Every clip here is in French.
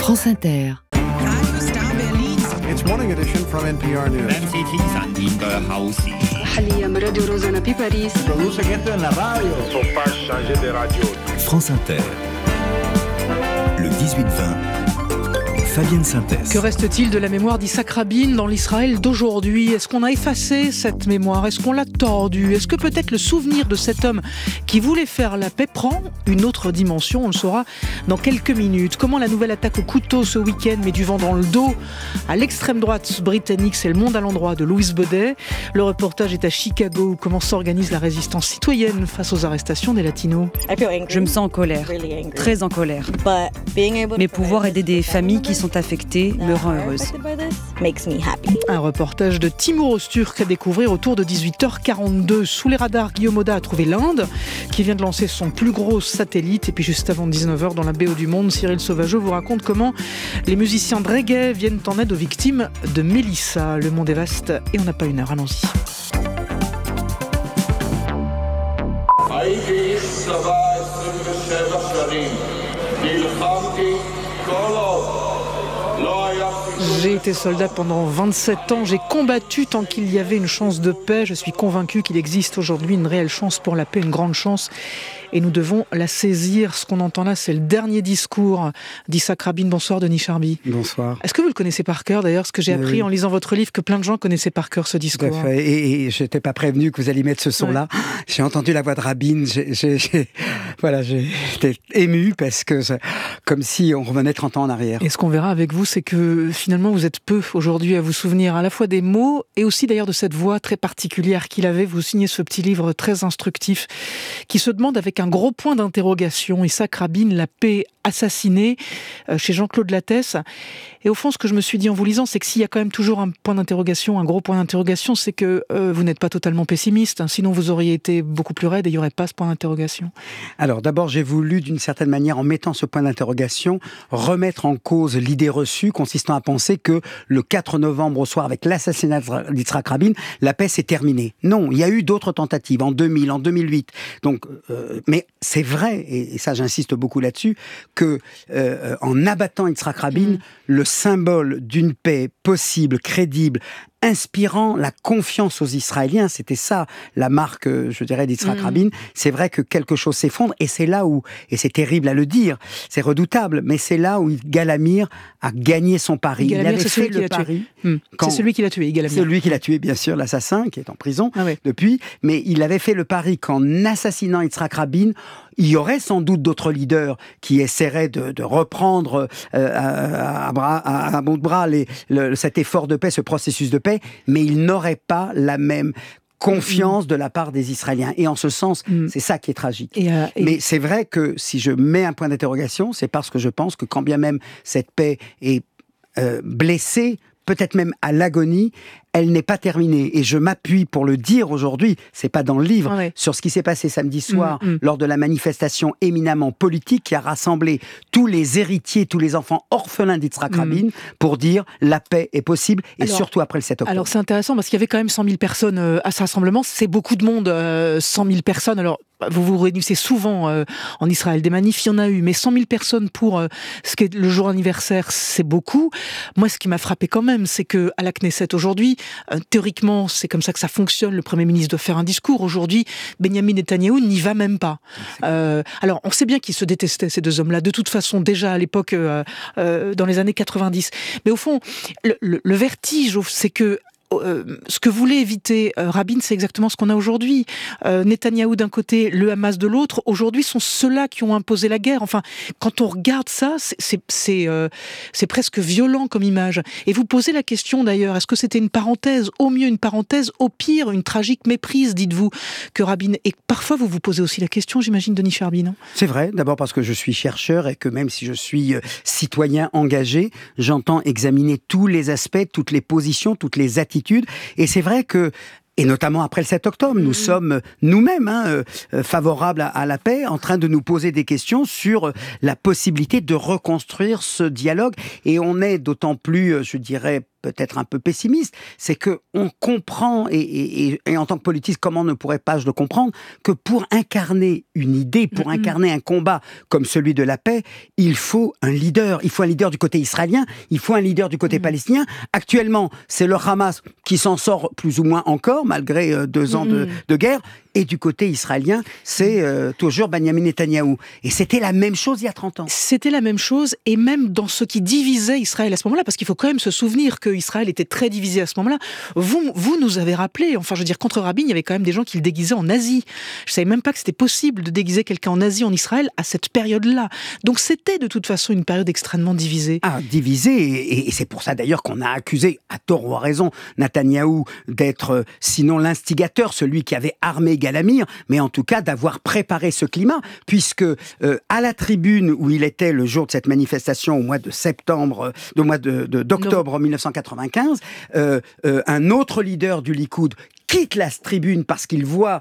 France Inter. It's Morning Edition from NPR News. France Inter. Le 18-20. Fabienne Synthèse. Que reste-t-il de la mémoire d'Yitzhak Rabin dans l'Israël d'aujourd'hui ? Est-ce qu'on a effacé cette mémoire ? Est-ce qu'on l'a tordue ? Est-ce que peut-être le souvenir de cet homme qui voulait faire la paix prend une autre dimension ? On le saura dans quelques minutes. Comment la nouvelle attaque au couteau ce week-end met du vent dans le dos à l'extrême droite britannique ? C'est Le Monde à l'endroit de Louise Baudet. Le reportage est à Chicago. Comment s'organise la résistance citoyenne face aux arrestations des Latinos ? Je me sens en colère, très en colère. Mais pouvoir aider des familles qui sont affectées me rend heureuse. Un reportage de Timur Öztürk à découvrir autour de 18h42. Sous les radars, Guillaume Oda a trouvé l'Inde, qui vient de lancer son plus gros satellite. Et puis juste avant 19h, dans la BO du Monde, Cyril Sauvageau vous raconte comment les musiciens de reggae viennent en aide aux victimes de Mélissa. Le monde est vaste et on n'a pas une heure, allons-y. J'ai été soldat pendant 27 ans, j'ai combattu tant qu'il y avait une chance de paix. Je suis convaincu qu'il existe aujourd'hui une réelle chance pour la paix, une grande chance. Et nous devons la saisir. Ce qu'on entend là, c'est le dernier discours d'Yitzhak Rabin. Bonsoir Denis Charby. Bonsoir. Est-ce que vous le connaissez par cœur d'ailleurs ? Ce que j'ai appris en lisant votre livre, que plein de gens connaissaient par cœur ce discours. Tout à fait. Et je n'étais pas prévenu que vous alliez mettre ce son-là. Ouais. J'ai entendu la voix de Rabin. J'étais ému parce que c'est comme si on revenait 30 ans en arrière. Et ce qu'on verra avec vous, c'est que finalement vous êtes peu aujourd'hui à vous souvenir à la fois des mots et aussi d'ailleurs de cette voix très particulière qu'il avait. Vous signez ce petit livre très instructif qui se demande avec un gros point d'interrogation. Yitzhak Rabin, la paix assassinée, chez Jean-Claude Lattès. Et au fond, ce que je me suis dit en vous lisant, c'est que s'il y a quand même toujours un point d'interrogation, un gros point d'interrogation, c'est que vous n'êtes pas totalement pessimiste. Sinon, vous auriez été beaucoup plus raide et il n'y aurait pas ce point d'interrogation. Alors, d'abord, j'ai voulu, d'une certaine manière, en mettant ce point d'interrogation, remettre en cause l'idée reçue consistant à penser que le 4 novembre au soir, avec l'assassinat d'Yitzhak Rabin, la paix s'est terminée. Non, il y a eu d'autres tentatives, en 2000, en 2008. Donc, mais c'est vrai, et ça j'insiste beaucoup là-dessus, que en abattant Yitzhak Rabin, le symbole d'une paix possible, crédible, inspirant la confiance aux Israéliens, c'était ça la marque, je dirais, d'Yitzhak Rabin. C'est vrai que quelque chose s'effondre, et c'est là où, et c'est terrible à le dire, c'est redoutable, mais c'est là où Yigal Amir a gagné son pari. Il avait fait le pari. C'est celui qui l'a tué, Yigal Amir. C'est lui qui l'a tué, bien sûr, l'assassin, qui est en prison depuis, mais il avait fait le pari qu'en assassinant Yitzhak Rabin, il y aurait sans doute d'autres leaders qui essaieraient de reprendre à bout de bras cet effort de paix, ce processus de paix, mais ils n'auraient pas la même confiance de la part des Israéliens. Et en ce sens, c'est ça qui est tragique. Mais c'est vrai que si je mets un point d'interrogation, c'est parce que je pense que quand bien même cette paix est blessée, peut-être même à l'agonie, elle n'est pas terminée. Et je m'appuie pour le dire aujourd'hui, c'est pas dans le livre, sur ce qui s'est passé samedi soir lors de la manifestation éminemment politique qui a rassemblé tous les héritiers, tous les enfants orphelins d'Yitzhak Rabin pour dire la paix est possible, et surtout après le 7 octobre. Alors c'est intéressant parce qu'il y avait quand même 100 000 personnes à ce rassemblement. C'est beaucoup de monde, 100 000 personnes. Alors vous vous réunissez souvent en Israël, des manifs, il y en a eu, mais 100 000 personnes pour ce qui est le jour anniversaire, c'est beaucoup. Moi, ce qui m'a frappé quand même, c'est que à la Knesset aujourd'hui, théoriquement, c'est comme ça que ça fonctionne. Le Premier ministre doit faire un discours. Aujourd'hui, Benyamin Netanyahou n'y va même pas. Alors, on sait bien qu'ils se détestaient, ces deux hommes-là, de toute façon, déjà à l'époque, dans les années 90. Mais au fond, le vertige, c'est que ce que voulait éviter Rabin, c'est exactement ce qu'on a aujourd'hui. Netanyahou d'un côté, le Hamas de l'autre, aujourd'hui sont ceux-là qui ont imposé la guerre. Enfin, quand on regarde ça, c'est presque violent comme image. Et vous posez la question d'ailleurs, est-ce que c'était une parenthèse, au mieux une parenthèse, au pire une tragique méprise, dites-vous, que Rabin. Et parfois vous vous posez aussi la question, j'imagine, Denis Charby, non ? C'est vrai, d'abord parce que je suis chercheur et que même si je suis citoyen engagé, j'entends examiner tous les aspects, toutes les positions, toutes les attitudes. Et c'est vrai que, et notamment après le 7 octobre, nous sommes nous-mêmes favorables à la paix, en train de nous poser des questions sur la possibilité de reconstruire ce dialogue. Et on est d'autant plus, je dirais, peut-être un peu pessimiste, c'est qu'on comprend, et en tant que politiste, comment ne pourrais-je le comprendre, que pour incarner une idée, pour incarner un combat comme celui de la paix, il faut un leader. Il faut un leader du côté israélien, il faut un leader du côté palestinien. Actuellement, c'est le Hamas qui s'en sort plus ou moins encore, malgré 2 ans de guerre. Et du côté israélien, c'est toujours Benjamin Netanyahou. Et c'était la même chose il y a 30 ans. C'était la même chose, et même dans ce qui divisait Israël à ce moment-là, parce qu'il faut quand même se souvenir qu'Israël était très divisé à ce moment-là. Vous nous avez rappelé, enfin je veux dire, contre Rabin, il y avait quand même des gens qui le déguisaient en nazi. Je savais même pas que c'était possible de déguiser quelqu'un en nazi en Israël à cette période-là. Donc c'était de toute façon une période extrêmement divisée. Ah, divisée, et c'est pour ça d'ailleurs qu'on a accusé, à tort ou à raison, Netanyahou d'être, sinon l'instigateur, celui qui avait armé Galamir, mais en tout cas d'avoir préparé ce climat, puisque à la tribune où il était le jour de cette manifestation au mois de septembre, d'octobre 1995, un autre leader du Likoud quitte la tribune parce qu'il voit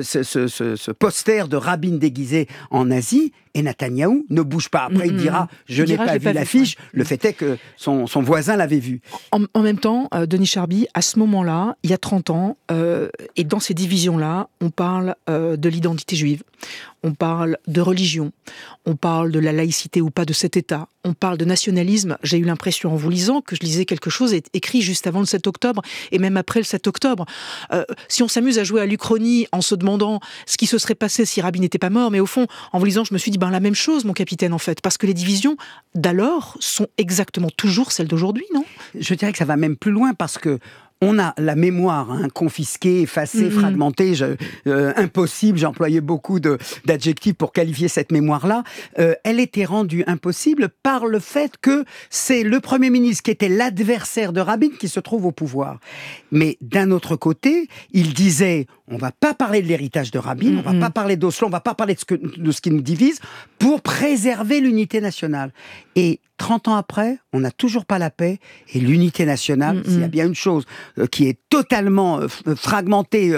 ce poster de Rabin déguisé en nazi, et Netanyahou ne bouge pas. Après, il dira « je n'ai pas vu l'affiche », le fait est que son voisin l'avait vu. En même temps, Denis Charby, à ce moment-là, il y a 30 ans, et dans ces divisions-là, on parle de l'identité juive, on parle de religion, on parle de la laïcité ou pas de cet État, on parle de nationalisme. J'ai eu l'impression en vous lisant que je lisais quelque chose écrit juste avant le 7 octobre et même après le 7 octobre. Si on s'amuse à jouer à l'Uchronie en se demandant ce qui se serait passé si Rabin n'était pas mort, mais au fond, en vous lisant, je me suis dit, la même chose, mon capitaine, en fait, parce que les divisions d'alors sont exactement toujours celles d'aujourd'hui, non ? Je dirais que ça va même plus loin, parce que on a la mémoire confisquée, effacée, fragmentée, impossible, j'ai employé beaucoup d'adjectifs pour qualifier cette mémoire-là. Elle était rendue impossible par le fait que c'est le Premier ministre qui était l'adversaire de Rabin qui se trouve au pouvoir. Mais d'un autre côté, il disait, on ne va pas parler de l'héritage de Rabin, on ne va pas parler d'Oslo, on ne va pas parler de ce qui nous divise, pour préserver l'unité nationale. Et 30 ans après, on n'a toujours pas la paix, et l'unité nationale, s'il y a bien une chose qui est totalement fragmentée,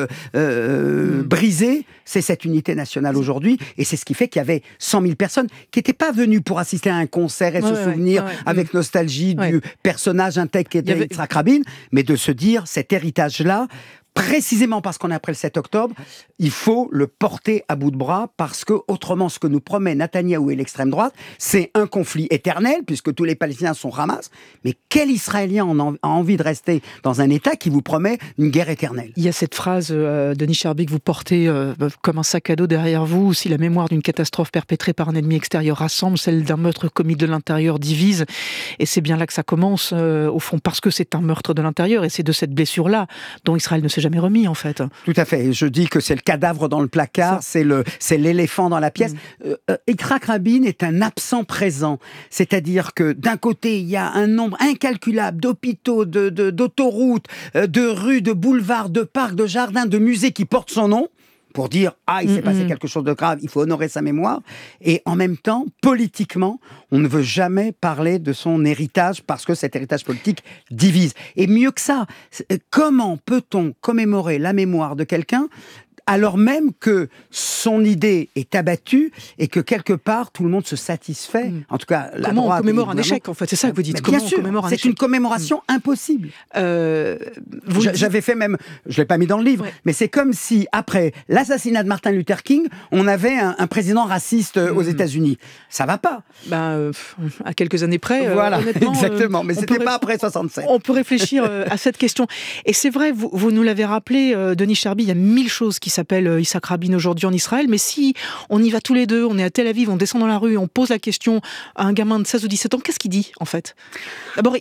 brisée, c'est cette unité nationale aujourd'hui, et c'est ce qui fait qu'il y avait 100 000 personnes qui n'étaient pas venues pour assister à un concert et se souvenir avec nostalgie du personnage intègre qui était Yitzhak Rabin, mais de se dire, cet héritage-là, précisément parce qu'on est après le 7 octobre, il faut le porter à bout de bras, parce que autrement, ce que nous promet Netanyahou et l'extrême droite, c'est un conflit éternel, puisque tous les Palestiniens sont Hamas. Mais quel Israélien a envie de rester dans un État qui vous promet une guerre éternelle ? Il y a cette phrase, Denis Charby, que vous portez comme un sac à dos derrière vous, si la mémoire d'une catastrophe perpétrée par un ennemi extérieur rassemble, celle d'un meurtre commis de l'intérieur divise. Et c'est bien là que ça commence, au fond, parce que c'est un meurtre de l'intérieur, et c'est de cette blessure-là dont Israël ne s'est jamais remis, en fait. Tout à fait. Je dis que c'est le cadavre dans le placard, c'est l'éléphant dans la pièce. Yitzhak Rabin est un absent présent. C'est-à-dire que d'un côté, il y a un nombre incalculable d'hôpitaux, d'autoroutes, de rues, de boulevards, de parcs, de jardins, de musées qui portent son nom, pour dire « Ah, il s'est passé quelque chose de grave, il faut honorer sa mémoire ». Et en même temps, politiquement, on ne veut jamais parler de son héritage, parce que cet héritage politique divise. Et mieux que ça, comment peut-on commémorer la mémoire de quelqu'un alors même que son idée est abattue et que quelque part tout le monde se satisfait, en tout cas la comment droite. On commémore un échec, en fait, c'est ça que vous dites. Bien sûr, c'est une commémoration impossible. J'avais fait même, je l'ai pas mis dans le livre, mais c'est comme si après l'assassinat de Martin Luther King, on avait un président raciste aux États-Unis. Ça va pas. À quelques années près. Voilà, exactement. Mais c'était pas après 67. On peut réfléchir à cette question. Et c'est vrai, vous nous l'avez rappelé, Denis Charby, il y a 1000 choses qui s'appelle Yitzhak Rabin aujourd'hui en Israël, mais si on y va tous les deux, on est à Tel Aviv, on descend dans la rue, on pose la question à un gamin de 16 ou 17 ans, qu'est-ce qu'il dit en fait ? D'abord,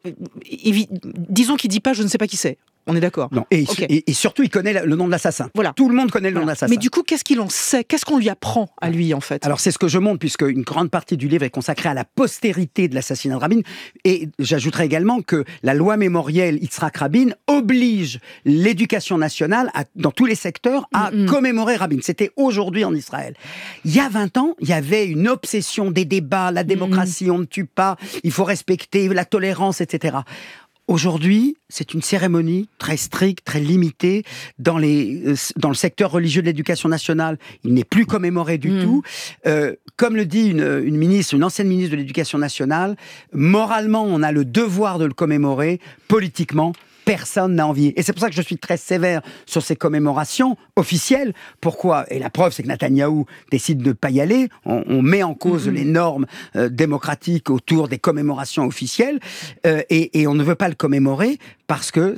disons qu'il dit pas « je ne sais pas qui c'est ». On est d'accord. Non. Et surtout, il connaît le nom de l'assassin. Voilà. Tout le monde connaît le nom de l'assassin. Mais du coup, qu'est-ce qu'il en sait ? Qu'est-ce qu'on lui apprend à lui, en fait ? Alors, c'est ce que je montre, puisque une grande partie du livre est consacrée à la postérité de l'assassinat de Rabin. Et j'ajouterai également que la loi mémorielle Yitzhak Rabin oblige l'éducation nationale, dans tous les secteurs, à commémorer Rabin. C'était aujourd'hui en Israël. Il y a 20 ans, il y avait une obsession des débats, la démocratie, on ne tue pas, il faut respecter la tolérance, etc. Aujourd'hui, c'est une cérémonie très stricte, très limitée. Dans le secteur religieux de l'éducation nationale, il n'est plus commémoré du tout. Comme le dit une ancienne ministre de l'éducation nationale, moralement, on a le devoir de le commémorer, politiquement, personne n'a envie. Et c'est pour ça que je suis très sévère sur ces commémorations officielles. Pourquoi ? Et la preuve, c'est que Netanyahou décide de ne pas y aller. On met en cause les normes démocratiques autour des commémorations officielles. Et on ne veut pas le commémorer parce que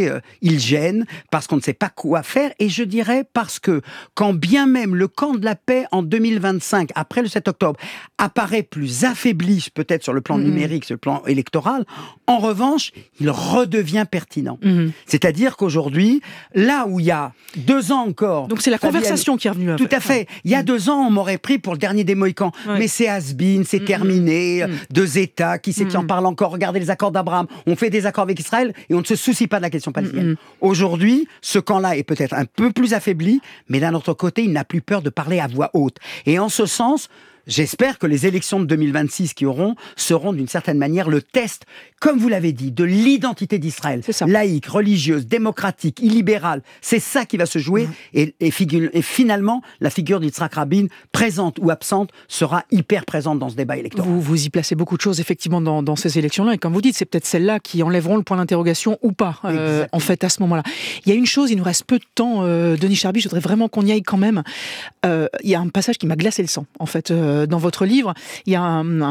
il gêne, parce qu'on ne sait pas quoi faire. Et je dirais parce que quand bien même le camp de la paix en 2025, après le 7 octobre, apparaît plus affaibli, peut-être sur le plan numérique, sur le plan électoral, en revanche, il redevient pertinent. C'est-à-dire qu'aujourd'hui, là où il y a 2 ans encore... Donc c'est la conversation qui est revenue. Tout à fait. Il y a 2 ans, on m'aurait pris pour le dernier des Mohicans. Ouais. Mais c'est has-been, c'est terminé. 2 États, qui sait qui en parle encore. Regardez les accords d'Abraham. On fait des accords avec Israël et on ne se soucie pas de la question palestinienne. Aujourd'hui, ce camp-là est peut-être un peu plus affaibli, mais d'un autre côté, il n'a plus peur de parler à voix haute. Et en ce sens... J'espère que les élections de 2026 seront d'une certaine manière le test, comme vous l'avez dit, de l'identité d'Israël. Laïque, religieuse, démocratique, illibérale. C'est ça qui va se jouer. Et finalement, la figure d'Yitzhak Rabin, présente ou absente, sera hyper présente dans ce débat électoral. Vous y placez beaucoup de choses, effectivement, dans ces élections-là. Et comme vous dites, c'est peut-être celles-là qui enlèveront le point d'interrogation ou pas, en fait, à ce moment-là. Il y a une chose, il nous reste peu de temps, Denis Charby, je voudrais vraiment qu'on y aille quand même. Il y a un passage qui m'a glacé le sang, en fait. Dans votre livre, il y a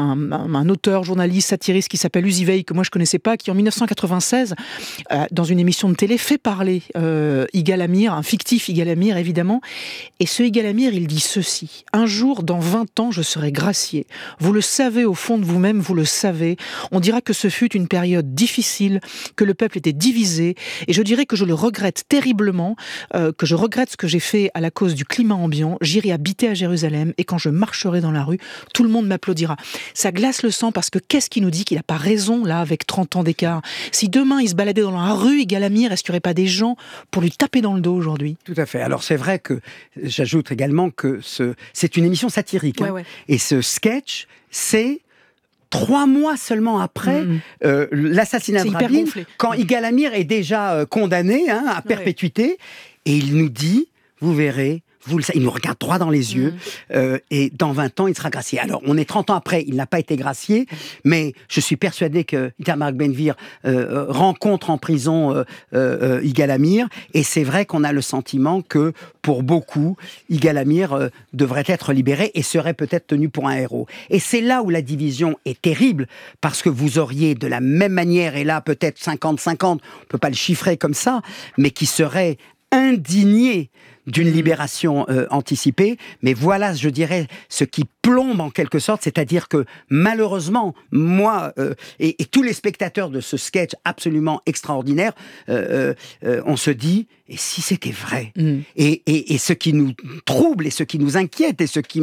un auteur, journaliste, satiriste qui s'appelle Uzi Veil, que moi je connaissais pas, qui en 1996, dans une émission de télé, fait parler Yigal Amir, un fictif Yigal Amir évidemment, et ce Yigal Amir, il dit ceci: un jour, dans 20 ans, je serai gracié. Vous le savez au fond de vous-même, vous le savez. On dira que ce fut une période difficile, que le peuple était divisé, et je dirais que je le regrette terriblement, que je regrette ce que j'ai fait à la cause du climat ambiant. J'irai habiter à Jérusalem, et quand je marcherai dans la rue, tout le monde m'applaudira. Ça glace le sang parce que qu'est-ce qui nous dit qu'il n'a pas raison là avec 30 ans d'écart ? Si demain il se baladait dans la rue, Yigal Amir, est-ce qu'il n'y aurait pas des gens pour lui taper dans le dos aujourd'hui ? Tout à fait. Alors c'est vrai que j'ajoute également que c'est une émission satirique. Et ce sketch, c'est 3 mois seulement après l'assassinat de Rabin, quand Yigal Amir est déjà condamné à perpétuité, et il nous dit, vous verrez, il nous regarde droit dans les yeux, et dans 20 ans, il sera gracié. Alors, on est 30 ans après, il n'a pas été gracié, mais je suis persuadé que Itamar Ben-Gvir rencontre en prison Yigal Amir, et c'est vrai qu'on a le sentiment que, pour beaucoup, Yigal Amir devrait être libéré et serait peut-être tenu pour un héros. Et c'est là où la division est terrible, parce que vous auriez de la même manière, et là peut-être 50-50, on ne peut pas le chiffrer comme ça, mais qui serait indigné d'une libération anticipée, mais voilà, je dirais, ce qui plombe en quelque sorte, c'est-à-dire que malheureusement, moi et tous les spectateurs de ce sketch absolument extraordinaire, on se dit, et si c'était vrai ? Et ce qui nous trouble et ce qui nous inquiète et ce qui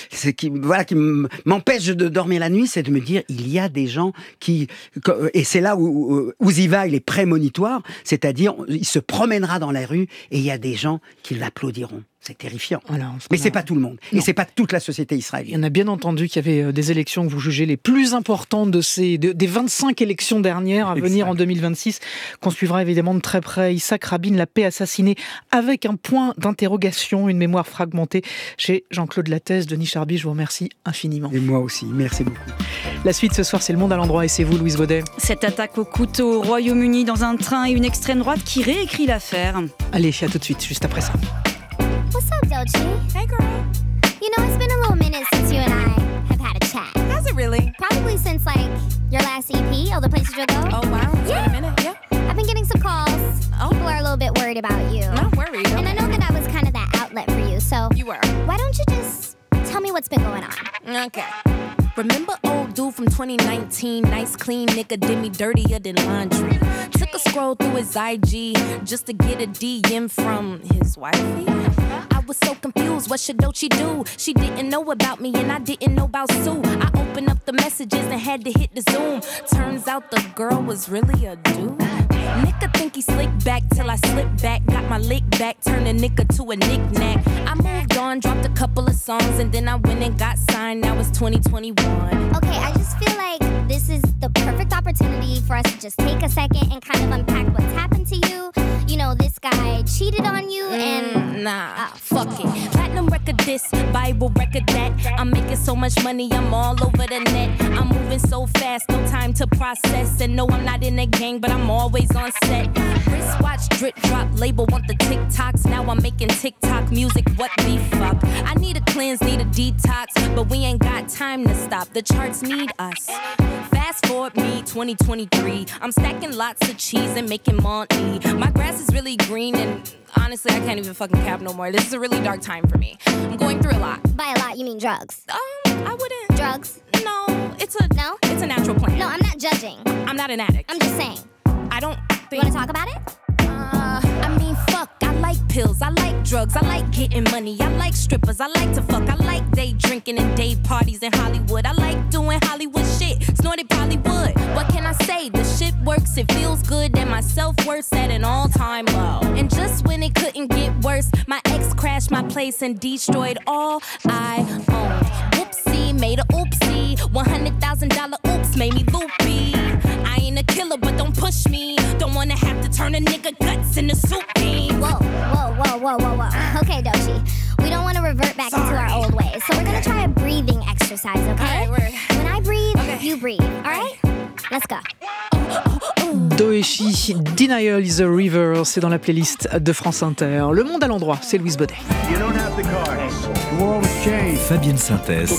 m'empêche de dormir la nuit, c'est de me dire, il y a des gens qui... Et c'est là où Uzi Veil est prémonitoire, c'est-à-dire, il se promènera dans la rue et il y a des gens qui l'applaudiront. C'est terrifiant. Voilà, mais c'est pas tout le monde. Non. Et c'est pas toute la société israélienne. On a bien entendu qu'il y avait des élections que vous jugez les plus importantes des 25 élections dernières à venir en 2026, qu'on suivra évidemment de très près. Yitzhak Rabin, la paix assassinée, avec un point d'interrogation, une mémoire fragmentée. Chez Jean-Claude Lattès, Denis Charby, je vous remercie infiniment. Et moi aussi, merci beaucoup. La suite ce soir, c'est Le Monde à l'endroit, et c'est vous, Louise Baudet. Cette attaque au couteau au Royaume-Uni dans un train et une extrême droite qui réécrit l'affaire. Allez, à tout de suite, juste après ça. What's up, Doechii? Hey, girl. You know, it's been a little minute since you and I have had a chat. Has it really? Probably since, like, your last EP, All the Places You'll Go. Oh, wow. It's been a minute, yeah. I've been getting some calls. Oh. People are a little bit worried about you. Not worried. And I know that I was kind of that outlet for you, so... You were. Why don't you just tell me what's been going on? Okay. Remember old dude from 2019? Nice, clean nigga, did me dirtier than laundry. Took a scroll through his IG just to get a DM from his wifey. I was so confused, what should Doechii do? She didn't know about me and I didn't know about Sue. I opened up the messages and had to hit the Zoom. Turns out the girl was really a dude. Nigga think he slick back till I slip back. Got my lick back, turned a nigga to a knick-knack. I moved on, dropped a couple of songs, and then I went and got signed. Now it's 2021. Okay, I just feel like this is the perfect opportunity for us to just take a second and kind of unpack what's happened to you? You know, this guy cheated on you and... Nah, fuck it. Platinum record this, Bible record that. I'm making so much money, I'm all over the net. I'm moving so fast, no time to process. And no, I'm not in a gang, but I'm always on set. Wristwatch, drip drop, label want the TikToks. Now I'm making TikTok music, what the fuck? I need a cleanse, need a detox, but we ain't got time to stop. The charts need us. Fast forward me, 2023. I'm stacking lots of cheese and making money. My grass is really green and honestly, I can't even fucking cap no more. This is a really dark time for me. I'm going through a lot. By a lot, you mean drugs? I wouldn't. Drugs? No, it's a natural plant. No, I'm not judging. I'm not an addict. I'm just saying. I don't think... You want to talk about it? I mean, fuck, I like pills, I like drugs, I like getting money, I like strippers, I like to fuck, I like day drinking and day parties in Hollywood, I like doing Hollywood shit, snorted Bollywood. What can I say? The shit works, it feels good, and my self-worth's at an all-time low. And just when it couldn't get worse, my ex crashed my place and destroyed all I owned. Whoopsie, made a oopsie, $100,000 oops made me loopy. I ain't a killer, but don't push me. Don't wanna have to turn a nigga guts into soup beans. Whoa. Okay, Doechii. We don't want to revert back into our old ways. So we're gonna try a breathing exercise, okay? When I breathe, you breathe, alright? Let's go. Doechii, Denial is a River, c'est dans la playlist de France Inter. Le Monde à l'endroit, c'est Louise Baudet. Fabienne Synthèse.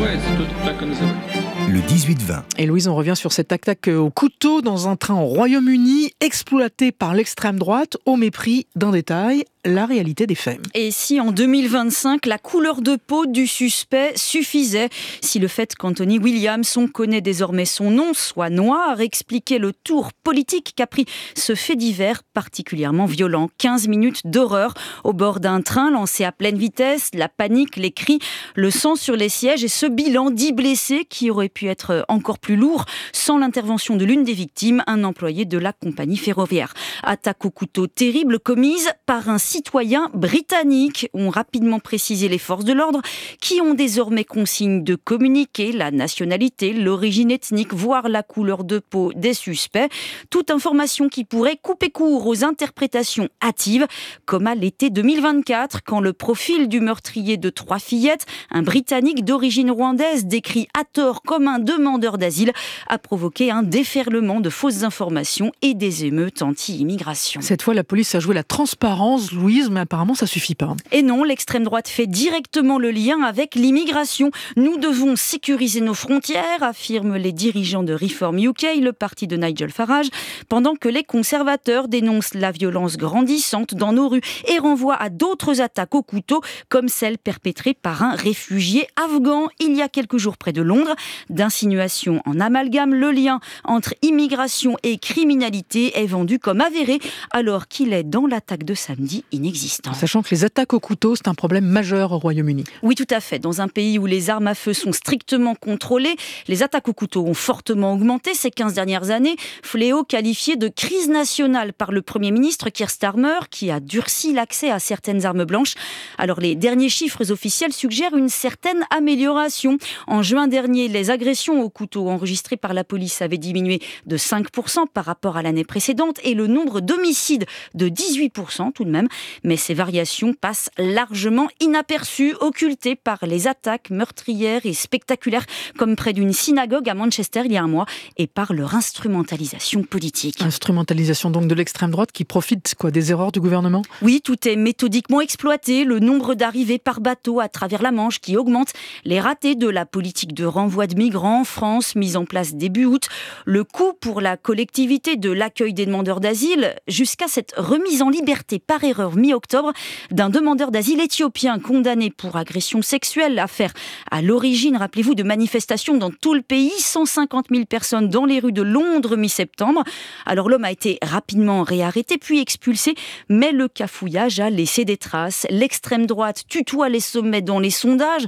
Le 18-20. Et Louise, on revient sur cette attaque au couteau dans un train au Royaume-Uni, exploité par l'extrême droite au mépris d'un détail, la réalité des faits. Et si en 2025, la couleur de peau du suspect suffisait, si le fait qu'Anthony Williams, on connaît désormais son nom, soit noir, expliquait le tour politique qu'a pris ce fait divers particulièrement violent. 15 minutes d'horreur au bord d'un train lancé à pleine vitesse, la panique, les cris, le sang sur les sièges et ce bilan 10 blessés qui aurait pu être encore plus lourd sans l'intervention de l'une des victimes, un employé de la compagnie ferroviaire. Attaque au couteau terrible commise par un citoyen britannique, ont rapidement précisé les forces de l'ordre, qui ont désormais consigne de communiquer la nationalité, l'origine ethnique, voire la couleur de peau des suspects. Toute information qui pourrait couper court aux interprétations hâtives, comme à l'été 2024, quand le profil du meurtrier de 3 fillettes, un Britannique d'origine rwandaise décrit à tort comme un demandeur d'asile, a provoqué un déferlement de fausses informations et des émeutes anti-immigration. Cette fois, la police a joué la transparence, Louise, mais apparemment ça suffit pas. Et non, l'extrême droite fait directement le lien avec l'immigration. Nous devons sécuriser nos frontières, affirment les dirigeants de Reform UK, le parti de Nigel Farage, pendant que les conservateurs dénoncent la violence grandissante dans nos rues et renvoient à d'autres attaques au couteau, comme celle perpétrée par un réfugié afghan il y a quelques jours près de Londres. D'insinuation en amalgame, le lien entre immigration et criminalité est vendu comme avéré, alors qu'il est dans l'attaque de samedi inexistant. Sachant que les attaques au couteau, c'est un problème majeur au Royaume-Uni. Oui, tout à fait. Dans un pays où les armes à feu sont strictement contrôlées, les attaques au couteau ont fortement augmenté ces 15 dernières années. Fléau qualifié de crise nationale par le Premier ministre Keir Starmer, qui a durci l'accès à certaines armes blanches. Alors, les derniers chiffres officiels suggèrent une certaine amélioration. En juin dernier, les agressions au couteau enregistrées par la police avaient diminué de 5% par rapport à l'année précédente et le nombre d'homicides de 18% tout de même. Mais ces variations passent largement inaperçues, occultées par les attaques meurtrières et spectaculaires comme près d'une synagogue à Manchester il y a un mois et par leur instrumentalisation politique. Instrumentalisation donc de l'extrême droite qui profite des erreurs du gouvernement ? Oui, tout est méthodiquement exploité. Le nombre d'arrivées par bateau à travers la Manche qui augmente, les ratés de la politique de renvoi de migrants en France mise en place début août, le coût pour la collectivité de l'accueil des demandeurs d'asile jusqu'à cette remise en liberté par erreur mi-octobre d'un demandeur d'asile éthiopien condamné pour agression sexuelle, affaire à l'origine, rappelez-vous, de manifestations dans tout le pays, 150 000 personnes dans les rues de Londres mi-septembre. Alors l'homme a été rapidement réarrêté puis expulsé, mais le cafouillage a laissé des traces. L'extrême droite tutoie les sommets dans les sondages,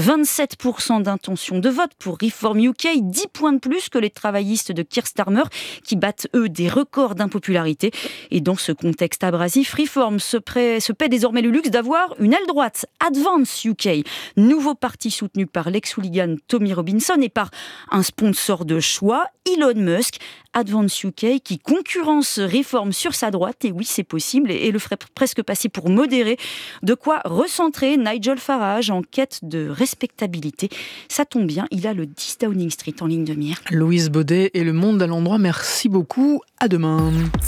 27% d'intention de vote pour Reform UK, 10 points de plus que les travaillistes de Keir Starmer qui battent eux des records d'impopularité. Et dans ce contexte abrasif, Reform se se paie désormais le luxe d'avoir une aile droite, Advance UK, nouveau parti soutenu par l'ex-hooligan Tommy Robinson et par un sponsor de choix, Elon Musk. Advance UK qui concurrence Réforme sur sa droite, et oui c'est possible, et le ferait presque passer pour modéré, de quoi recentrer Nigel Farage en quête de respectabilité. Ça tombe bien, il a le 10 Downing Street en ligne de mire. Louise Baudet et Le Monde à l'endroit, merci beaucoup, à demain.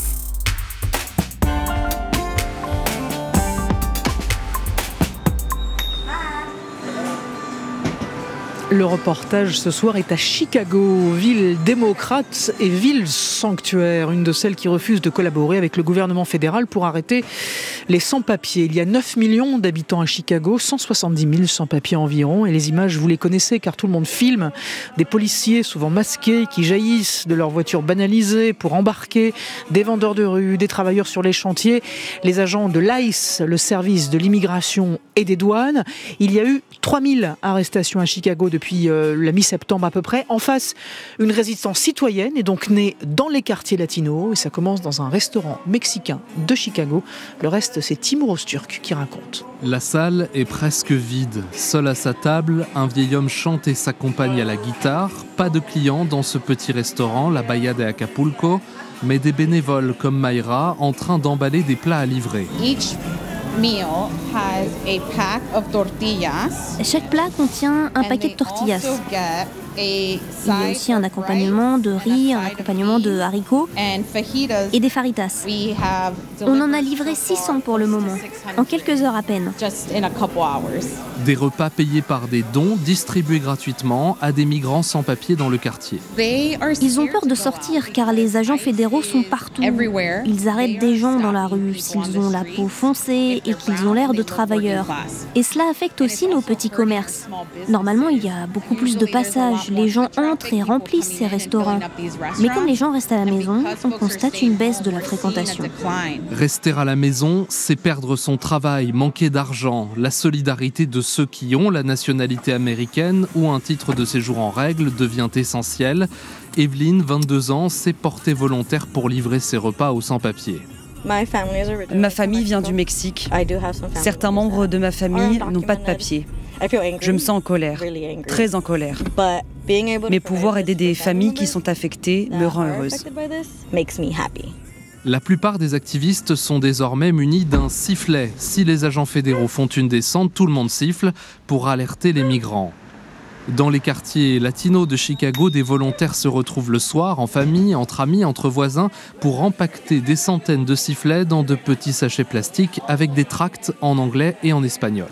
Le reportage ce soir est à Chicago, ville démocrate et ville sanctuaire, une de celles qui refuse de collaborer avec le gouvernement fédéral pour arrêter les sans-papiers. Il y a 9 millions d'habitants à Chicago, 170 000 sans-papiers environ, et les images vous les connaissez car tout le monde filme des policiers souvent masqués qui jaillissent de leurs voitures banalisées pour embarquer des vendeurs de rue, des travailleurs sur les chantiers, les agents de l'ICE, le service de l'immigration et des douanes. Il y a eu 3000 arrestations à Chicago depuis la mi-septembre à peu près. En face, une résistance citoyenne est donc née dans les quartiers latinos et ça commence dans un restaurant mexicain de Chicago. Le reste, c'est Timur Öztürk qui raconte. La salle est presque vide. Seul à sa table, un vieil homme chante et s'accompagne à la guitare. Pas de clients dans ce petit restaurant, la Bahia de Acapulco, mais des bénévoles comme Mayra en train d'emballer des plats à livrer. Chaque plat contient un paquet de tortillas. Il y a aussi un accompagnement de riz, un accompagnement de haricots et des fajitas. On en a livré 600 pour le moment, en quelques heures à peine. Des repas payés par des dons distribués gratuitement à des migrants sans papier dans le quartier. Ils ont peur de sortir car les agents fédéraux sont partout. Ils arrêtent des gens dans la rue s'ils ont la peau foncée et qu'ils ont l'air de travailleurs. Et cela affecte aussi nos petits commerces. Normalement, il y a beaucoup plus de passages. Les gens entrent et remplissent ces restaurants. Mais comme les gens restent à la maison, on constate une baisse de la fréquentation. Rester à la maison, c'est perdre son travail, manquer d'argent. La solidarité de ceux qui ont la nationalité américaine ou un titre de séjour en règle devient essentielle. Evelyne, 22 ans, s'est portée volontaire pour livrer ses repas aux sans-papiers. Ma famille vient du Mexique. Certains membres de ma famille n'ont pas de papier. Je me sens en colère, très en colère. Mais pouvoir aider des familles qui sont affectées me rend heureuse. La plupart des activistes sont désormais munis d'un sifflet. Si les agents fédéraux font une descente, tout le monde siffle pour alerter les migrants. Dans les quartiers latinos de Chicago, des volontaires se retrouvent le soir, en famille, entre amis, entre voisins, pour empaqueter des centaines de sifflets dans de petits sachets plastiques avec des tracts en anglais et en espagnol.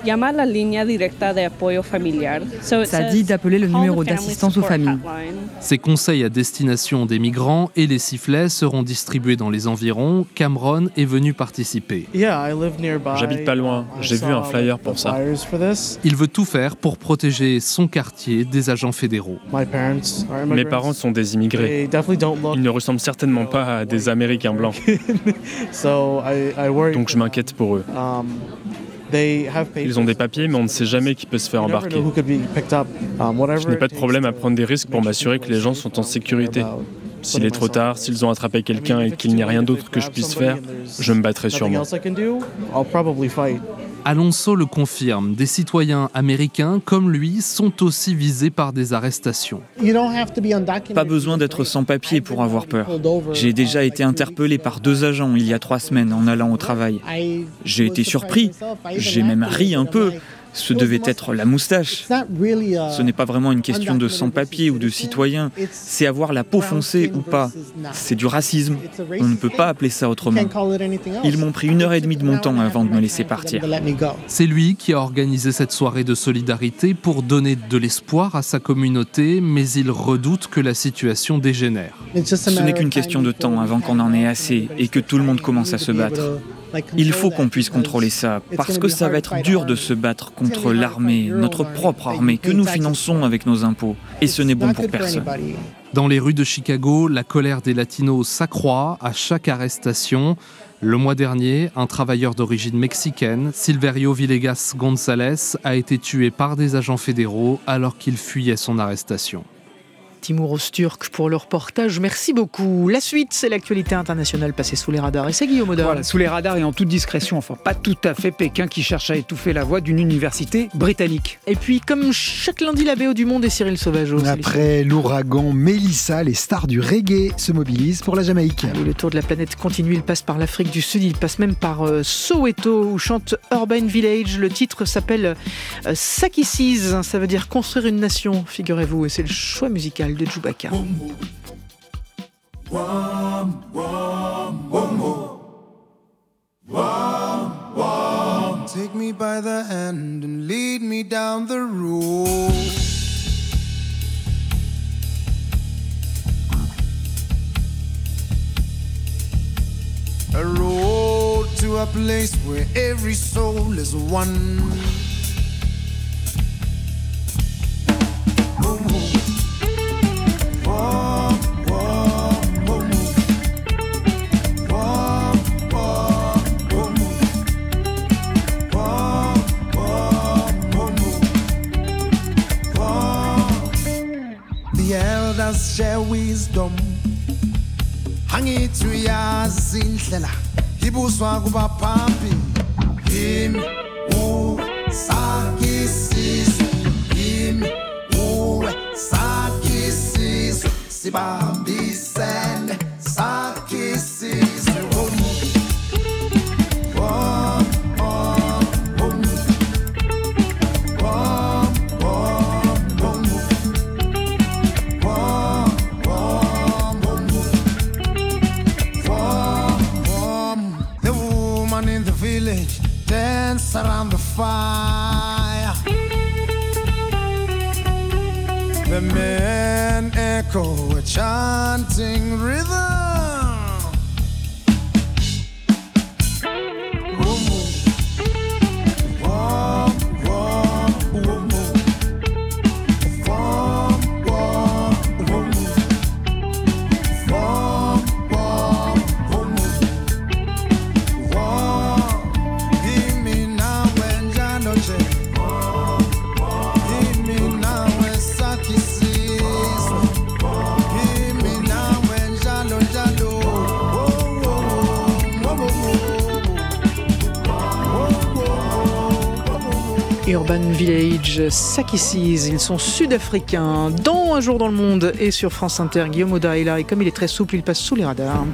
Ça dit d'appeler le numéro d'assistance aux familles. Ces conseils à destination des migrants et les sifflets seront distribués dans les environs. Cameron est venu participer. J'habite pas loin, j'ai vu un flyer pour ça. Il veut tout faire pour protéger son quartier des agents fédéraux. Mes parents sont des immigrés. Ils ne ressemblent certainement pas à des Américains blancs. Donc je m'inquiète pour eux. Ils ont des papiers, mais on ne sait jamais qui peut se faire embarquer. Je n'ai pas de problème à prendre des risques pour m'assurer que les gens sont en sécurité. S'il est trop tard, s'ils ont attrapé quelqu'un et qu'il n'y a rien d'autre que je puisse faire, je me battrai sûrement. Alonso le confirme, des citoyens américains comme lui sont aussi visés par des arrestations. Pas besoin d'être sans papier pour avoir peur. J'ai déjà été interpellé par 2 agents il y a 3 semaines en allant au travail. J'ai été surpris, j'ai même ri un peu. Ce devait être la moustache. Ce n'est pas vraiment une question de sans-papier ou de citoyen, c'est avoir la peau foncée ou pas. C'est du racisme, on ne peut pas appeler ça autrement. Ils m'ont pris 1h30 de mon temps avant de me laisser partir. C'est lui qui a organisé cette soirée de solidarité pour donner de l'espoir à sa communauté, mais il redoute que la situation dégénère. Ce n'est qu'une question de temps avant qu'on en ait assez et que tout le monde commence à se battre. Il faut qu'on puisse contrôler ça, parce que ça va être dur de se battre contre l'armée, notre propre armée, que nous finançons avec nos impôts. Et ce n'est bon pour personne. Dans les rues de Chicago, la colère des Latinos s'accroît à chaque arrestation. Le mois dernier, un travailleur d'origine mexicaine, Silverio Villegas González, a été tué par des agents fédéraux alors qu'il fuyait son arrestation. Timur Öztürk pour le reportage. Merci beaucoup. La suite, c'est l'actualité internationale passée sous les radars. Et c'est Guillaume Audin. Voilà, sous les radars et en toute discrétion. Enfin, pas tout à fait Pékin qui cherche à étouffer la voix d'une université britannique. Et puis, comme chaque lundi, la BO du Monde et Cyril Sauvageau. Après l'ouragan Mélissa, les stars du reggae se mobilisent pour la Jamaïque. Oui, le tour de la planète continue. Il passe par l'Afrique du Sud. Il passe même par Soweto, où chante Urban Village. Le titre s'appelle Sakissis. Ça veut dire construire une nation, figurez-vous. Et c'est le choix musical de Chewbacca. Take me by the hand and lead me down the road. A road to a place where every soul is one. The elders share wisdom. Hangithi uyazi indlela ibuswa kubaphambi. Yimi Sakisizwe, yimi Sakisizwe, sibambisene Sakisizwe. Dance around the fire. The men echo a chanting rhythm. Urban Village, Sakissis, ils sont sud-africains. Dans Un jour dans le monde et sur France Inter, Guillaume Audin est là et comme il est très souple, il passe sous les radars.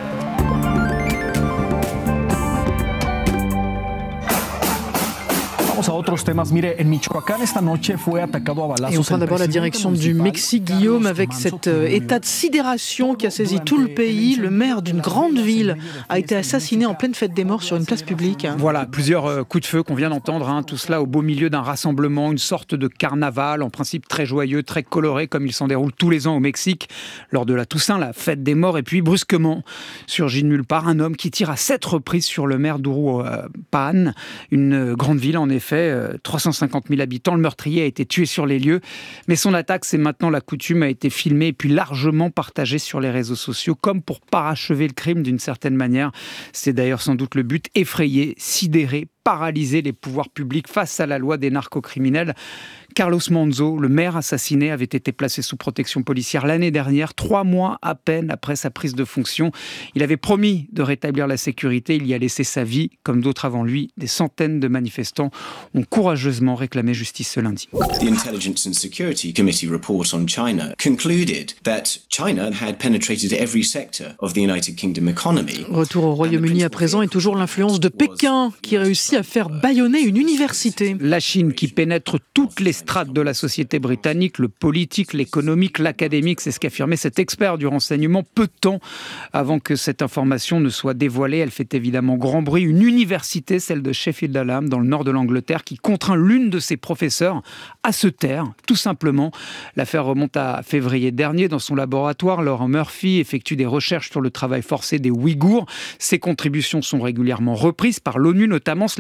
Et on prend d'abord la direction du Mexique, Guillaume, avec cet état de sidération qui a saisi tout le pays. Le maire d'une grande ville a été assassiné en pleine fête des morts sur une place publique. Voilà, plusieurs coups de feu qu'on vient d'entendre, tout cela au beau milieu d'un rassemblement, une sorte de carnaval, en principe très joyeux, très coloré, comme il s'en déroule tous les ans au Mexique, lors de la Toussaint, la fête des morts. Et puis, brusquement, surgit de nulle part un homme qui tire à 7 reprises sur le maire d'Uruapan, une grande ville en effet, 350 000 habitants. Le meurtrier a été tué sur les lieux, mais son attaque, c'est maintenant la coutume, a été filmée et puis largement partagée sur les réseaux sociaux, comme pour parachever le crime d'une certaine manière. C'est d'ailleurs sans doute le but, effrayer, sidérer, paralyser les pouvoirs publics face à la loi des narcocriminels. Carlos Manzo, le maire assassiné, avait été placé sous protection policière l'année dernière, 3 mois à peine après sa prise de fonction. Il avait promis de rétablir la sécurité, il y a laissé sa vie. Comme d'autres avant lui, des centaines de manifestants ont courageusement réclamé justice ce lundi. The Intelligence and Security Committee report on China concluded that China had penetrated every sector of the United Kingdom economy. Retour au Royaume-Uni à présent et toujours l'influence de Pékin qui réussit à faire bâillonner une université. La Chine qui pénètre toutes les strates de la société britannique, le politique, l'économique, l'académique, c'est ce qu'affirmait cet expert du renseignement peu de temps avant que cette information ne soit dévoilée. Elle fait évidemment grand bruit. Une université, celle de Sheffield Hallam, dans le nord de l'Angleterre, qui contraint l'une de ses professeurs à se taire, tout simplement. L'affaire remonte à février dernier. Dans son laboratoire, Laura Murphy effectue des recherches sur le travail forcé des Ouïghours. Ses contributions sont régulièrement reprises par l'ONU, notamment. Cela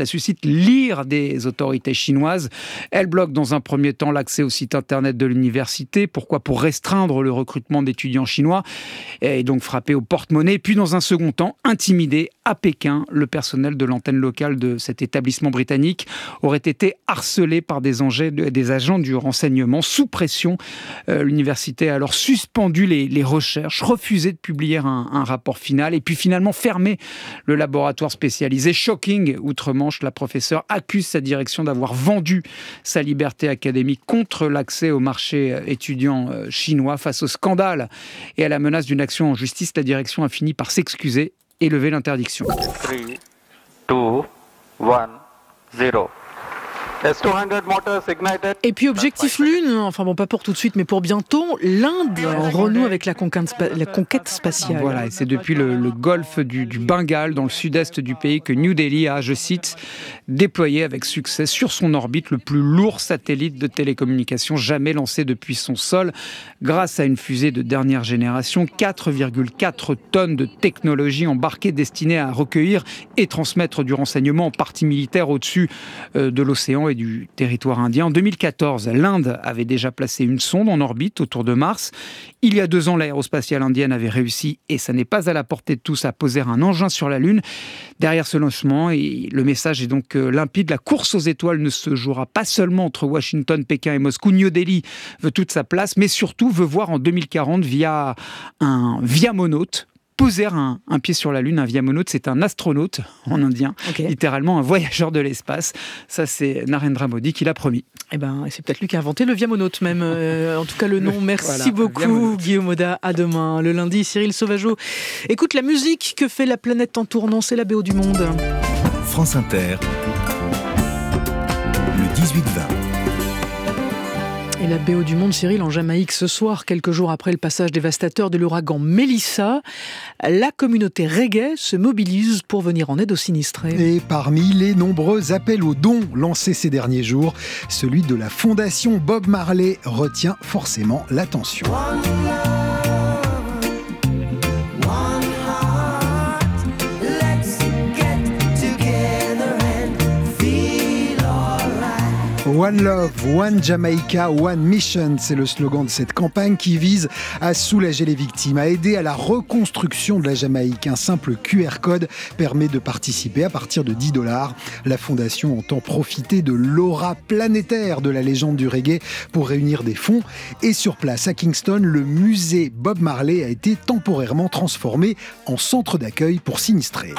la suscite l'ire des autorités chinoises. Elle bloque dans un premier temps l'accès au site internet de l'université. Pourquoi ? Pour restreindre le recrutement d'étudiants chinois et donc frapper au porte-monnaie. Puis dans un second temps, intimider à Pékin. Le personnel de l'antenne locale de cet établissement britannique aurait été harcelé par des agents du renseignement sous pression. L'université a alors suspendu les recherches, refusé de publier un rapport final et puis finalement fermé le laboratoire spécialisé. Shocking, outre-Manche, la professeure accuse sa direction d'avoir vendu sa liberté académique contre l'accès au marché étudiant chinois. Face au scandale et à la menace d'une action en justice, la direction a fini par s'excuser et lever l'interdiction. 3, 2, 1, 0. Et puis objectif Lune, enfin bon pas pour tout de suite mais pour bientôt, l'Inde renoue avec la conquête spatiale. Voilà, et c'est depuis le golfe du Bengale dans le sud-est du pays que New Delhi a, je cite, déployé avec succès sur son orbite le plus lourd satellite de télécommunications jamais lancé depuis son sol. Grâce à une fusée de dernière génération, 4,4 tonnes de technologie embarquée destinée à recueillir et transmettre du renseignement en partie militaire au-dessus de l'océan et du territoire indien. En 2014, l'Inde avait déjà placé une sonde en orbite autour de Mars. Il y a 2 ans, l'aérospatiale indienne avait réussi, et ça n'est pas à la portée de tous, à poser un engin sur la Lune. Derrière ce lancement, et le message est donc limpide, la course aux étoiles ne se jouera pas seulement entre Washington, Pékin et Moscou. New Delhi veut toute sa place, mais surtout veut voir en 2040 via un viamonaute poser un pied sur la Lune. Un viamonaute, c'est un astronaute en indien, littéralement un voyageur de l'espace. Ça, c'est Narendra Modi qui l'a promis. Eh ben, c'est peut-être lui qui a inventé le viamonaute même. En tout cas, le nom. Merci beaucoup, Guillaume Oda. À demain. Le lundi, Cyril Sauvageau écoute la musique que fait la planète en tournant. C'est la BO du monde. France Inter, le 18-20. Et la BO du monde, Cyril, en Jamaïque ce soir, quelques jours après le passage dévastateur de l'ouragan Melissa, la communauté reggae se mobilise pour venir en aide aux sinistrés. Et parmi les nombreux appels aux dons lancés ces derniers jours, celui de la fondation Bob Marley retient forcément l'attention. One Love, One Jamaica, One Mission, c'est le slogan de cette campagne qui vise à soulager les victimes, à aider à la reconstruction de la Jamaïque. Un simple QR code permet de participer à partir de $10. La fondation entend profiter de l'aura planétaire de la légende du reggae pour réunir des fonds. Et sur place, à Kingston, le musée Bob Marley a été temporairement transformé en centre d'accueil pour sinistrés.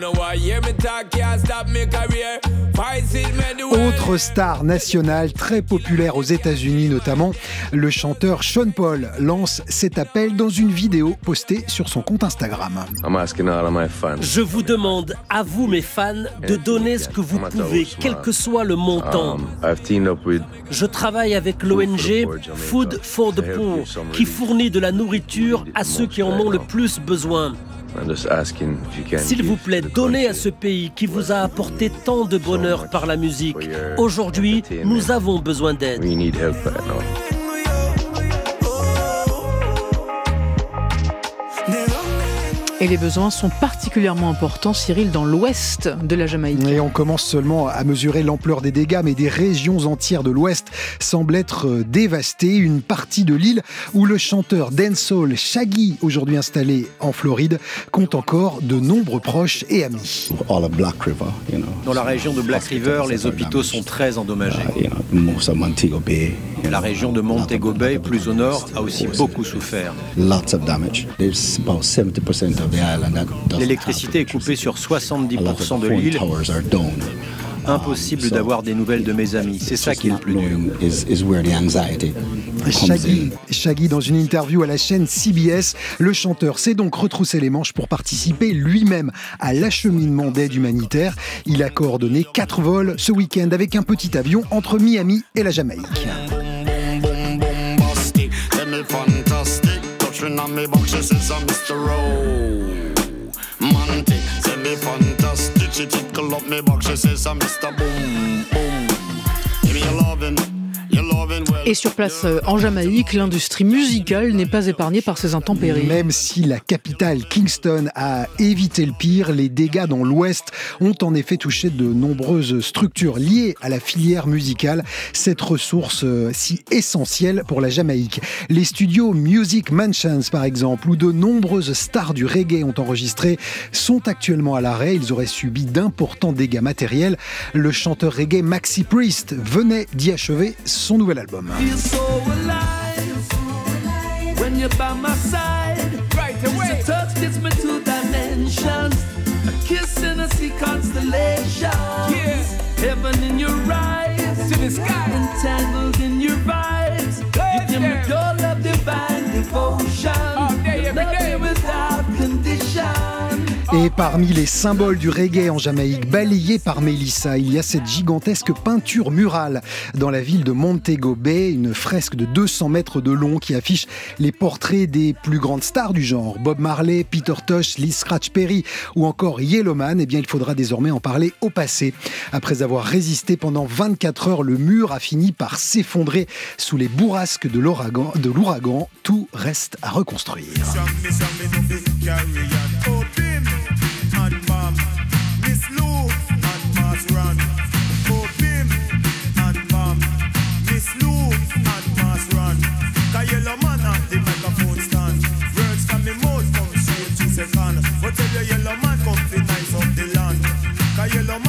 Autre star national très populaire aux États-Unis notamment, le chanteur Sean Paul lance cet appel dans une vidéo postée sur son compte Instagram. Je vous demande à vous mes fans de donner ce que vous pouvez, quel que soit le montant. Je travaille avec l'ONG Food for the Poor qui fournit de la nourriture à ceux qui en ont le plus besoin. S'il vous plaît, donnez à ce pays qui vous a apporté tant de bonheur par la musique. Aujourd'hui, nous avons besoin d'aide. Et les besoins sont particulièrement importants, Cyril, dans l'ouest de la Jamaïque. Et on commence seulement à mesurer l'ampleur des dégâts, mais des régions entières de l'ouest semblent être dévastées. Une partie de l'île où le chanteur dancehall Shaggy, aujourd'hui installé en Floride, compte encore de nombreux proches et amis. Dans la région de Black River, les hôpitaux sont très endommagés. La région de Montego Bay, plus au nord, a aussi beaucoup souffert. L'électricité est coupée sur 70% de l'île. Impossible d'avoir des nouvelles de mes amis. C'est ça qui est le plus dur. Shaggy, dans une interview à la chaîne CBS, le chanteur s'est donc retroussé les manches pour participer lui-même à l'acheminement d'aide humanitaire. Il a coordonné 4 vols ce week-end avec un petit avion entre Miami et la Jamaïque. She tickle up me back, she says, Mr. Boom, boom. Give me your lovin' Et sur place en Jamaïque, l'industrie musicale n'est pas épargnée par ces intempéries. Même si la capitale Kingston a évité le pire, les dégâts dans l'ouest ont en effet touché de nombreuses structures liées à la filière musicale, cette ressource si essentielle pour la Jamaïque. Les studios Music Mansions par exemple, où de nombreuses stars du reggae ont enregistré, sont actuellement à l'arrêt. Ils auraient subi d'importants dégâts matériels. Le chanteur reggae Maxi Priest venait d'y achever son nouvel album. Et parmi les symboles du reggae en Jamaïque, balayés par Mélissa, il y a cette gigantesque peinture murale dans la ville de Montego Bay, une fresque de 200 mètres de long qui affiche les portraits des plus grandes stars du genre. Bob Marley, Peter Tosh, Lee Scratch Perry ou encore Yellowman. Eh bien, il faudra désormais en parler au passé. Après avoir résisté pendant 24 heures, le mur a fini par s'effondrer sous les bourrasques de l'ouragan. Tout reste à reconstruire.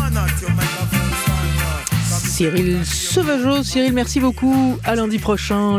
Cyril Sauvageau. Cyril, merci beaucoup. À lundi prochain.